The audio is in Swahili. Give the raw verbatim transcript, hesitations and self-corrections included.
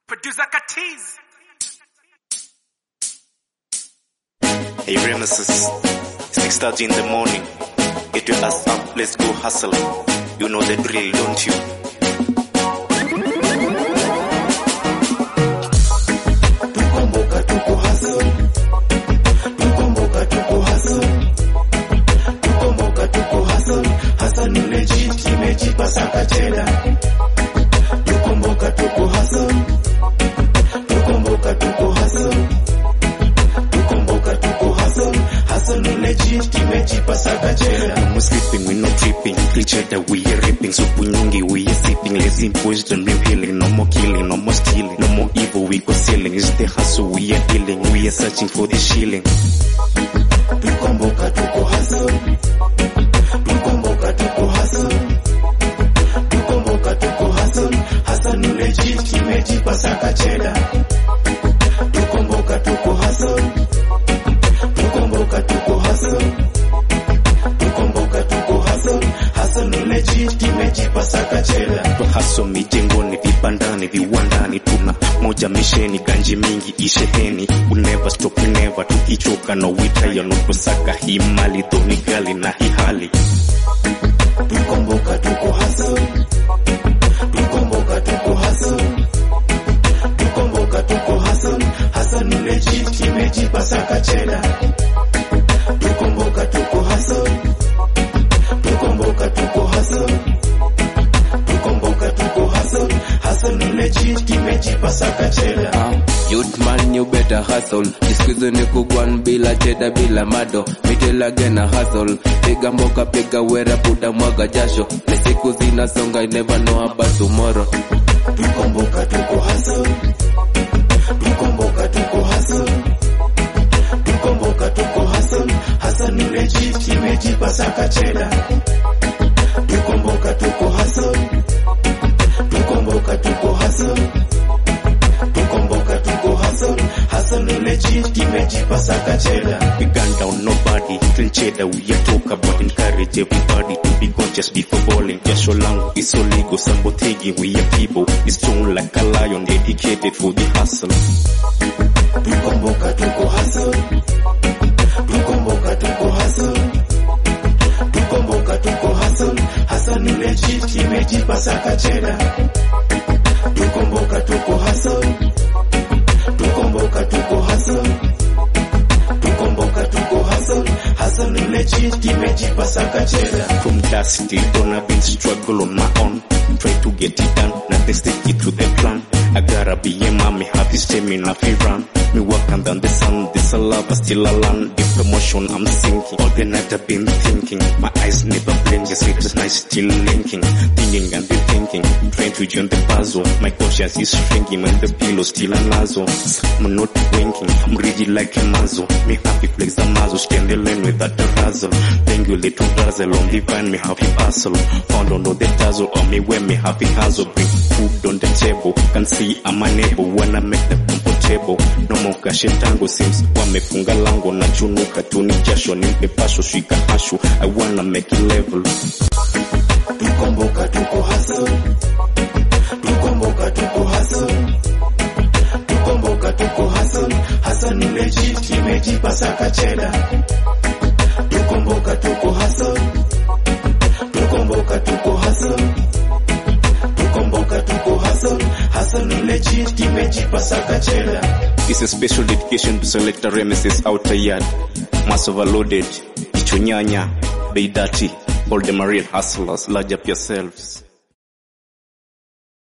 Producer Katiz. Hey Remesis, six thirty in the morning. Get your ass up, let's go hustle. You know the drill, don't you? Tukomboka tuko hustle. Tukomboka tuko hustle. Tukomboka tuko hustle. Hustle ni legit, kimejipa saka cheda. Tukomboka tuko hustle. Tukomboka tuko hustle. Tukomboka tuko hustle. Hustle ni legit, kimejipa saka cheda. No more sleeping, we not tripping. Each other we are ripping. So punyongi we are sipping. Lazy boys don't be healing. No more killing, no more stealing. No more evil, we go stealing. It's the hustle we are dealing. We are searching for the shilling. Tukomboka tuko hustle. Tukomboka tuko hustle. Tukomboka tuko hustle. Hustle ni legit, kimejipa saka cheda. Tukomboka tuko hustle. Tukomboka tuko hustle. Tukomboka tuko hustle. Hustle ni legit, kimejipa saka cheda. Hustle mijengoni, vibandani, viwandani. Tuna moja misheni, ganji mingi isheheni. We never stop, we never tukichoka. No we tire, no tusaka hii mali. Dhoni gali na hii hali. Tukomboka tuko hustle. Tukomboka tuko hustle. Tukomboka tuko hustle. Hustle ni legit, kimejipa saka cheda. Tukomboka tuko hustle. Tukomboka tuko hustle. Tukomboka tuko hustle. Hustle ni legit, kimejipa saka cheda. Youth man, you better hustle. Jisikizo ni kugwan bila cheda bila mado. Mitela gena hustle. Piga mboka piga wera puta mwaga jasho. Na siku zinasonga, I never know about tomorrow. Tukomboka tuko hustle. Tukomboka tuko hustle. Tukomboka tuko hustle. Hustle ni legit, kimejipa saka cheda. Tukomboka tuko hustle. Tukomboka tuko hustle. Tukomboka tuko hustle. Hustle ni legit, kimejipa saka cheda. We gun down nobody, clean cheddar we are talk about. Encourage everybody to be conscious before balling. Jasho langu is so legal, Sambotegi we are people. It's strong like a lion, dedicated for the hustle. Tukomboka tuko hustle. Tukomboka tuko hustle. Tukomboka tuko hustle. Hustle ni legit, kimejipa saka cheda. Tukomboka tuko hustle. Tukomboka tuko hustle. Tukomboka tuko hustle. Hustle ni legit, kimejipa saka cheda. From dust till dawn I've been struggle on my own. Try to get it done, now they stick it to the plan. I gotta be a mommy, happy stamina, fi run. Me working down the sun, this a love, I still a land. Deep emotion, I'm sinking. All the night I've been thinking. My eyes never blink, just it was nice, still linking. Thinking and be thinking, trying to join the puzzle. My conscience is shrinking, when the pillow still a nazo. I'm not winking, I'm rigid like a muzzle. Me happy flex the muzzle, stand the lane without a razzle. Thank you little dazzle, on the vine me happy hustle. Found on the dazzle, on me when me happy hustle. Bring food on the table, can see I'm unable when I make the comfortable. No more cash tango seems wamefunga lango na chunuka tuni jasho nimpe pasho shika hashu. I wanna make it level. Tukomboka tuko hustle. Tukomboka tuko hustle. Tukomboka tuko hustle. Hustle ni legit, kimejipa saka cheda. Tukomboka tuko hustle. Tukomboka tuko hustle. Tukomboka tuko hustle. Hustle ni legit, kimejipa saka cheda. It's a special dedication to Selector Remesis outer yard. Mass overloaded, Ichonyanya, Bay Dirty, all the real hustlers, large up yourselves.